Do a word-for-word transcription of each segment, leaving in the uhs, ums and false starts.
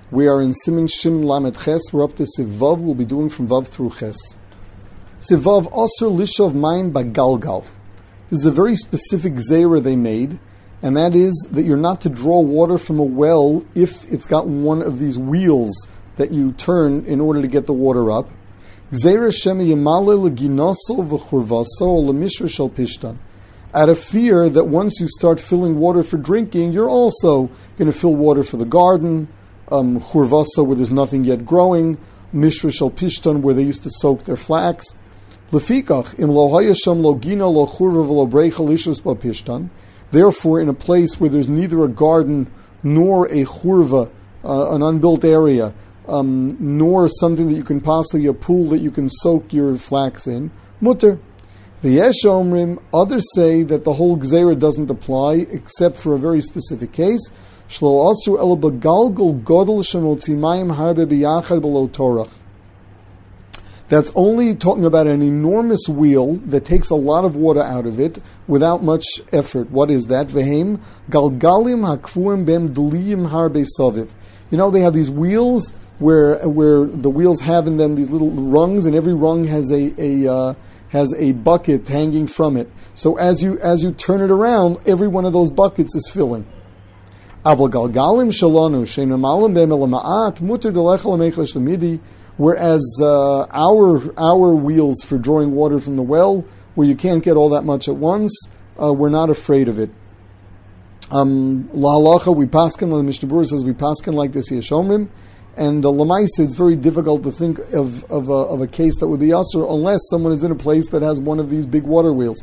We are in Simin Shim Lamed Ches. We're up to Sivav. We'll be doing from Vav through Ches. Sivav Osir Lishov Mayim Bagalgal. This is a very specific zera they made, and that is that you're not to draw water from a well if it's got one of these wheels that you turn in order to get the water up. Zera Shemi Yemale Leginoso V'churvaso Lemishra Shel Pishtan. Out of fear that once you start filling water for drinking, you're also going to fill water for the garden, um, churvasa, where there's nothing yet growing, mishra shel pishtan, where they used to soak their flax. Lefikach, im lo hayasham lo gina lo churva v'lo breicha lishus ba pishtan. Therefore, in a place where there's neither a garden nor a churva, uh, an unbuilt area, um, nor something that you can possibly, a pool that you can soak your flax in, mutter. V'yesh omrim, others say that the whole gzeira doesn't apply except for a very specific case. Shlo asu el begalgal godel shemotzi mayim harbe biyachad below torach. That's only talking about an enormous wheel that takes a lot of water out of it without much effort. What is that? Vehem galgalim hakfuim bem deliyim harbe saviv. You know, they have these wheels where where the wheels have in them these little rungs, and every rung has a a uh, has a bucket hanging from it. So as you as you turn it around, every one of those buckets is filling. Aval galgalim shalanu sheinamalim be'melama'at muter delechel amechlesh lemidi. Whereas uh, our our wheels for drawing water from the well, where you can't get all that much at once, uh, we're not afraid of it. Um, La halacha, we paskin, the Mishnah Berurah says we paskin like this Yeshomrim, and the Lamaisa, it's very difficult to think of of a, of a case that would be usher unless someone is in a place that has one of these big water wheels.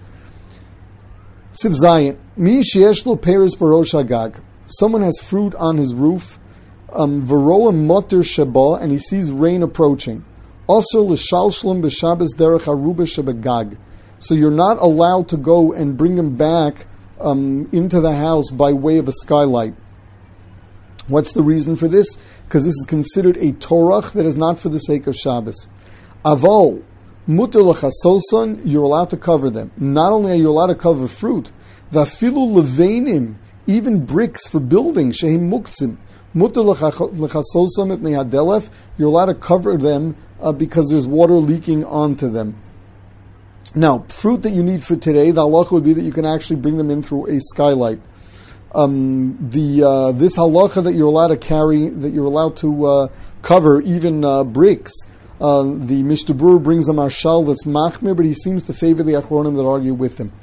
Siv Zayin, mi sheyesh lo peres barosh hagag. Someone has fruit on his roof, um, Veroa moter sheba, and he sees rain approaching. Also l'shalshlem b'shabes derech haruba shebegag. So you're not allowed to go and bring him back um, into the house by way of a skylight. What's the reason for this? Because this is considered a torach that is not for the sake of Shabbos. Aval muter l'chasoson, you're allowed to cover them. Not only are you allowed to cover fruit, vafilu leveinim, even bricks for building, shehim muktzim, muter l'chasoson ipnei hadelef, you're allowed to cover them uh, because there's water leaking onto them. Now, fruit that you need for today, the halacha would be that you can actually bring them in through a skylight. Um, the uh, this halacha that you're allowed to carry, that you're allowed to uh, cover even uh, bricks, uh, the Mishnah Berurah brings a marshal that's machmir, but he seems to favor the achronim that argue with him.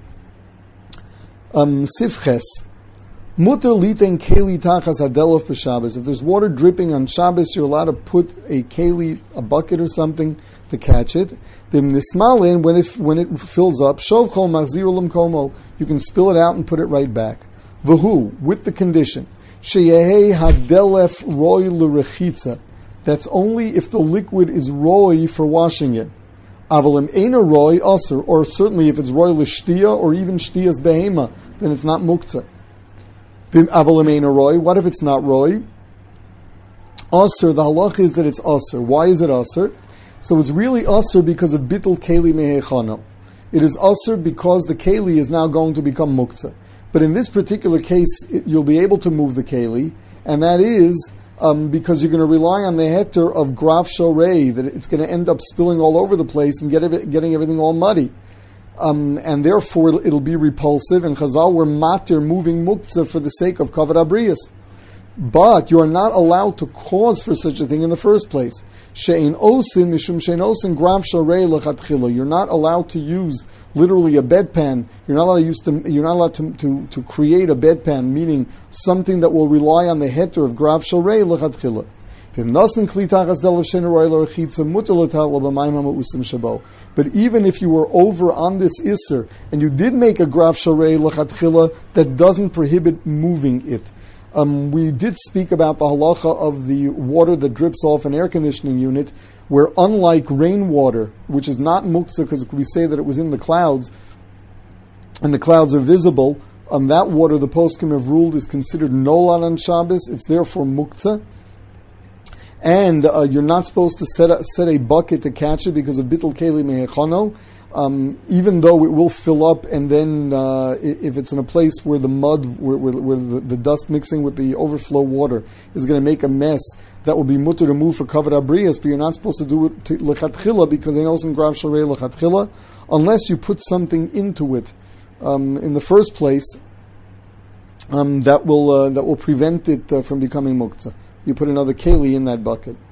Um, Sifches. Mutter liten keli tachas hadelef b'Shabbos. If there's water dripping on Shabbos, you're allowed to put a keli, a bucket or something, to catch it. Then nismalin, when it when it fills up, shov chol machzir l'mkomo, you can spill it out and put it right back. V'hu, with the condition, sheyehei hadelef roy l'rechitza. That's only if the liquid is roy for washing it. Avalim eina roy aser, or certainly if it's roy l'shtia or even shtias behema, then it's not muktzah. Roy. What if it's not roy? Aser, the halach is that it's aser. Why is it aser? So it's really aser because of bittul keli mehechana. It is aser because the keli is now going to become muktzah. But in this particular case, it, you'll be able to move the keli, and that is um, because you're going to rely on the heter of graf shorei, that it's going to end up spilling all over the place and get it, getting everything all muddy. Um, and therefore it'll, it'll be repulsive, and Chazal were matir, moving muktzah for the sake of kavod abriyas. But you are not allowed to cause for such a thing in the first place. She'ein osin mishum she'ein osin grav sharei lechatchila. You're not allowed to use literally a bedpan. You're not allowed to use to, you're not allowed to, to, to create a bedpan, meaning something that will rely on the heter of grav sharei lechatchila. But even if you were over on this Isser, and you did make a graf sharei lechatchila, that doesn't prohibit moving it. Um, we did speak about the halacha of the water that drips off an air conditioning unit, where unlike rainwater, which is not muktzah because we say that it was in the clouds, and the clouds are visible, um, that water, the poskim have ruled, is considered nolad on Shabbos. It's therefore muktzah. And uh, you're not supposed to set a, set a bucket to catch it because of bittul keli mehechano. Um, even though it will fill up, and then uh, if it's in a place where the mud, where, where, where the, the dust mixing with the overflow water is going to make a mess, that will be mutter to move for kavod abriyas, but you're not supposed to do it lechatchila because they know some grav sharei lechatchila, unless you put something into it um, in the first place um, that will uh, that will prevent it uh, from becoming muktzah. You put another keli in that bucket.